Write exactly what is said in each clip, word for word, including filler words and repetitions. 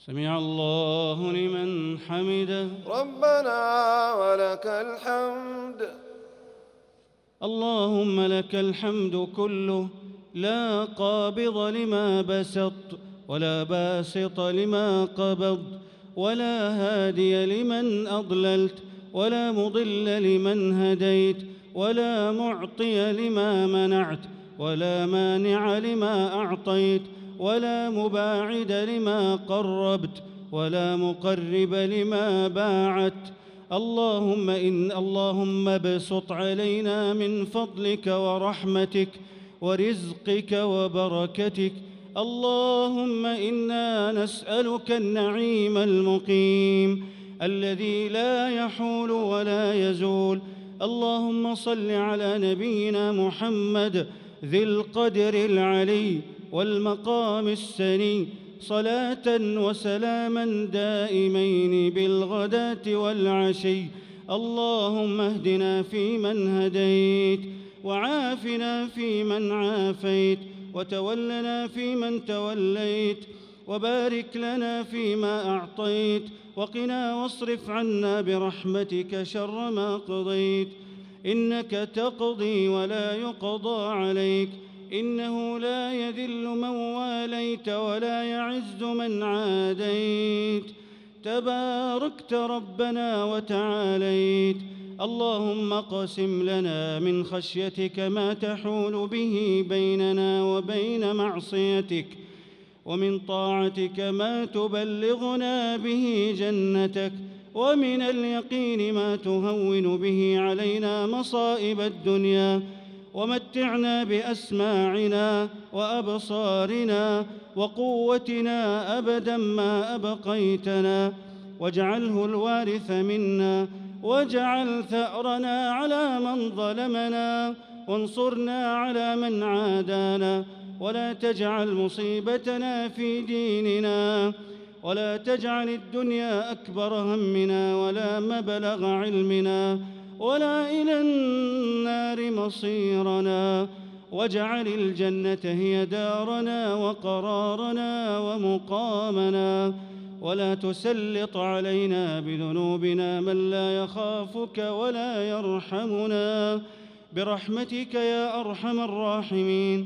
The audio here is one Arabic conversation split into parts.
سمع الله لمن حمده. ربنا ولك الحمد. اللهم لك الحمد كله، لا قابض لما بسطت ولا باسط لما قبضت ولا هادي لمن أضللت ولا مضل لمن هديت ولا معطي لما منعت ولا مانع لما أعطيت ولا مباعد لما قربت ولا مقرب لما باعدت. اللهم إن اللهم ابسط علينا من فضلك ورحمتك ورزقك وبركتك. اللهم إنا نسألك النعيم المقيم الذي لا يحول ولا يزول. اللهم صل على نبينا محمد ذي القدر العلي والمقام السني، صلاة وسلاما دائمين بالغداة والعشي. اللهم اهدنا فيمن هديت، وعافنا فيمن عافيت، وتولنا فيمن توليت، وبارك لنا فيما أعطيت، وقنا واصرف عنا برحمتك شر ما قضيت. إنك تقضي ولا يقضى عليك، إنه لا يذل من واليت ولا يعز من عاديت. تباركت ربنا وتعاليت. اللهم اقسم لنا من خشيتك ما تحول به بيننا وبين معصيتك، ومن طاعتك ما تبلغنا به جنتك، ومن اليقين ما تهون به علينا مصائب الدنيا. ومتعنا بأسماعنا وأبصارنا وقوتنا أبدا ما أبقيتنا، واجعله الوارث منا، واجعل ثأرنا على من ظلمنا، وانصرنا على من عادانا، ولا تجعل مصيبتنا في ديننا، ولا تجعل الدنيا أكبر همنا ولا مبلغ علمنا ولا إلى النار مصيرنا، واجعل الجنة هي دارنا وقرارنا ومقامنا، ولا تسلط علينا بذنوبنا من لا يخافك ولا يرحمنا، برحمتك يا أرحم الراحمين.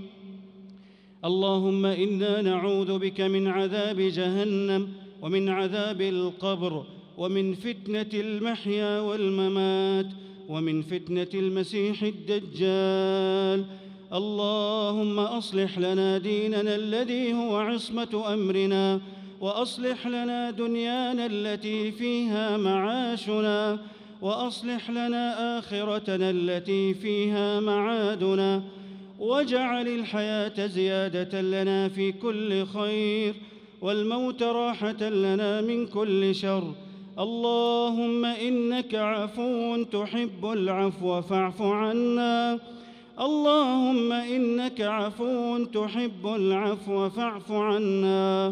اللهم إنا نعوذ بك من عذاب جهنم ومن عذاب القبر ومن فتنة المحيا والممات ومن فتنة المسيح الدجال. اللهم أصلح لنا ديننا الذي هو عصمة أمرنا، وأصلح لنا دنيانا التي فيها معاشنا، وأصلح لنا آخرتنا التي فيها معادنا، واجعل الحياة زيادة لنا في كل خير، والموت راحة لنا من كل شر. اللهم إنك عفو تحب العفو فاعف عنا. اللهم إنك عفو تحب العفو فاعف عنا.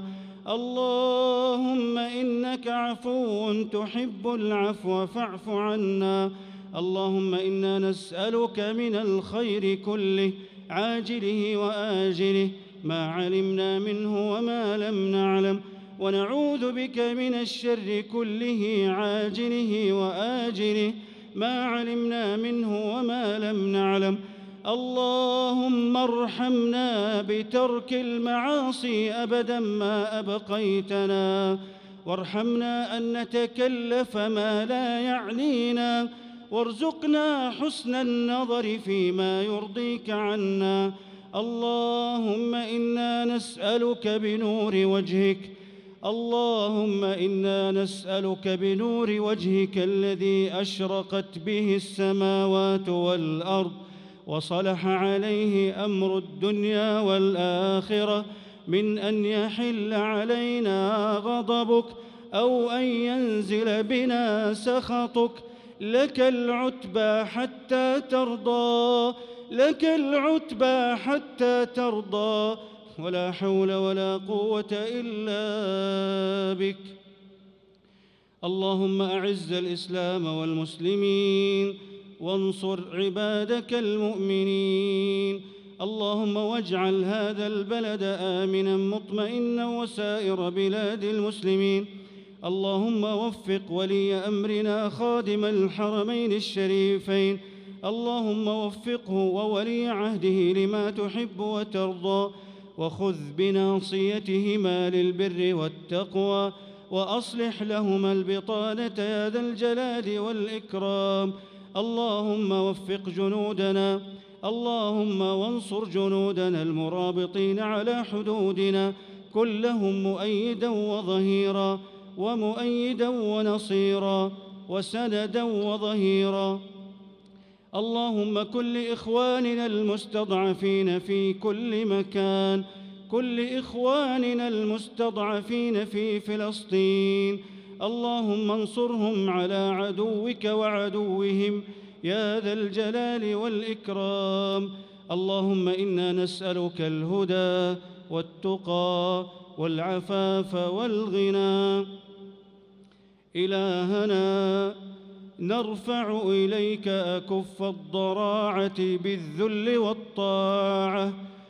اللهم إنك عفو تحب العفو فاعف عنا. اللهم إنا نسألك من الخير كله عاجله وآجله ما علمنا منه وما لم نعلم، ونعوذ بك من الشر كله عاجله وآجله ما علمنا منه وما لم نعلم. اللهم ارحمنا بترك المعاصي أبدا ما أبقيتنا، وارحمنا أن نتكلف ما لا يعنينا، وارزقنا حسن النظر فيما يرضيك عنا. اللهم إنا نسألك بنور وجهك اللهم إنا نسألك بنور وجهك الذي أشرقت به السماوات والأرض وصلح عليه أمر الدنيا والآخرة، من أن يحل علينا غضبك أو أن ينزل بنا سخطك. لك العتبى حتى ترضى، لك العتبى حتى ترضى، ولا حول ولا قوة إلا بك. اللهم أعز الإسلام والمسلمين، وانصر عبادك المؤمنين. اللهم واجعل هذا البلد آمنا مطمئنا وسائر بلاد المسلمين. اللهم وفق ولي أمرنا خادم الحرمين الشريفين، اللهم وفقه وولي عهده لما تحب وترضى، وخذ بناصيتهما للبر والتقوى، وأصلح لهما البطانة يا ذا الجلال والإكرام. اللهم وفق جنودنا، اللهم وانصر جنودنا المرابطين على حدودنا، كن لهم مؤيدا وظهيرا، ومؤيدا ونصيرا، وسندا وظهيرا. اللهم كن لإخواننا المستضعفين في كل مكان، كن لإخواننا المستضعفين في فلسطين، اللهم انصرهم على عدوك وعدوهم يا ذا الجلال والإكرام. اللهم إنا نسألك الهدى والتقى والعفاف والغنى. إلهنا نرفع إليك أكف الضراعة بالذل والطاعة،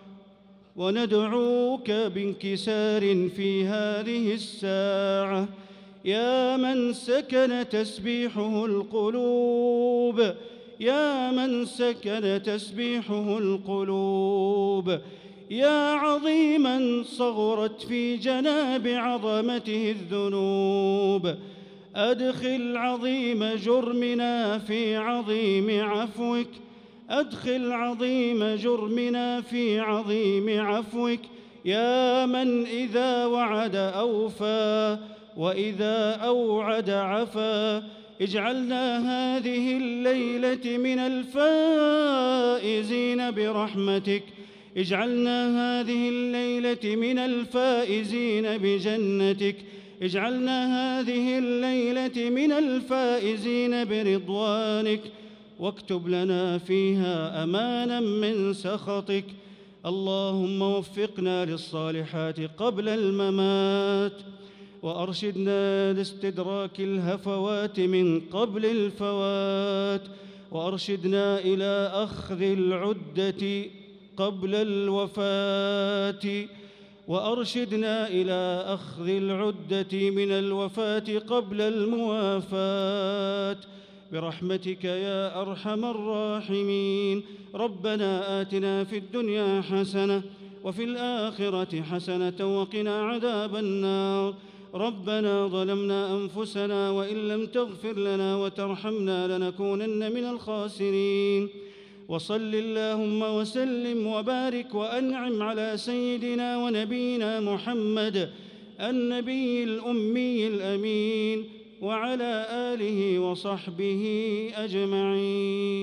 وندعوك بانكسار في هذه الساعة يا من سكن تسبيحه القلوب، يا من سكن تسبيحه القلوب، يا عظيما صغرت في جناب عظمته الذنوب. أدخل عظيم جرمنا في عظيم عفوك، أدخل عظيم جرمنا في عظيم عفوك، يا من إذا وعد أوفى وإذا أوعد عفا. اجعلنا هذه الليلة من الفائزين برحمتك، اجعلنا هذه الليلة من الفائزين بجنتك، اجعلنا هذه الليلة من الفائزين برضوانك، واكتب لنا فيها أمانا من سخطك. اللهم وفقنا للصالحات قبل الممات، وأرشدنا لاستدراك الهفوات من قبل الفوات، وأرشدنا إلى أخذ العدة قبل الوفاة، وأرشدنا إلى أخذ العدة من الوفاة قبل الموافاة، برحمتك يا أرحم الراحمين. ربنا آتنا في الدنيا حسنة وفي الآخرة حسنة وقنا عذاب النار. ربنا ظلمنا أنفسنا وإن لم تغفر لنا وترحمنا لنكونن من الخاسرين. وصل اللهم وسلم وبارك وأنعم على سيدنا ونبينا محمد النبي الأمي الأمين وعلى آله وصحبه أجمعين.